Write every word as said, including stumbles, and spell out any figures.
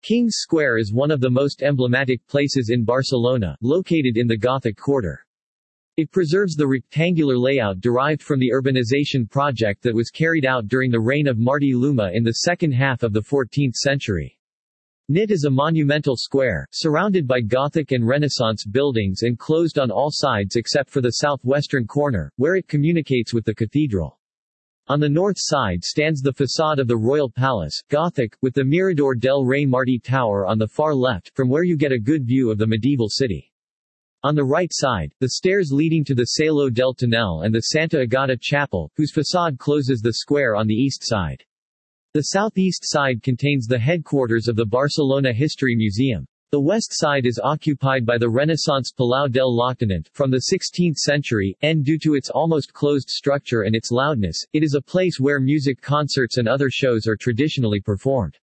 King's Square is one of the most emblematic places in Barcelona, located in the Gothic Quarter. It preserves the rectangular layout derived from the urbanization project that was carried out during the reign of Martí Luma in the second half of the fourteenth century. N I T is a monumental square, surrounded by Gothic and Renaissance buildings and closed on all sides except for the southwestern corner, where it communicates with the cathedral. On the north side stands the façade of the Royal Palace, Gothic, with the Mirador del Rey Martí Tower on the far left, from where you get a good view of the medieval city. On the right side, the stairs leading to the Salo del Tonel and the Santa Agata Chapel, whose façade closes the square on the east side. The southeast side contains the headquarters of the Barcelona History Museum. The west side is occupied by the Renaissance Palau del Lloctinent from the sixteenth century, and due to its almost closed structure and its loudness, it is a place where music concerts and other shows are traditionally performed.